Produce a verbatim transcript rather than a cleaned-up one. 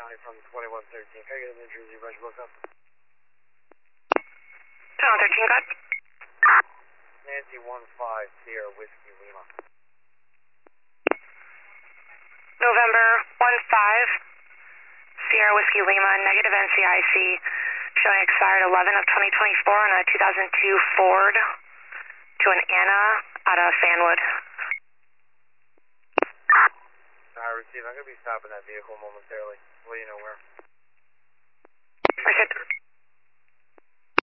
County from twenty-one thirteen. Can I get a New Jersey Rush book up? twenty-one thirteen, go ahead. Nancy one five, Sierra Whiskey Lima. November one five, Sierra Whiskey Lima, negative N C I C, showing expired eleven of twenty twenty-four on a two thousand two Ford to an Anna out of Fanwood. I received. I'm going to be stopping that vehicle momentarily. Will you know where? Received.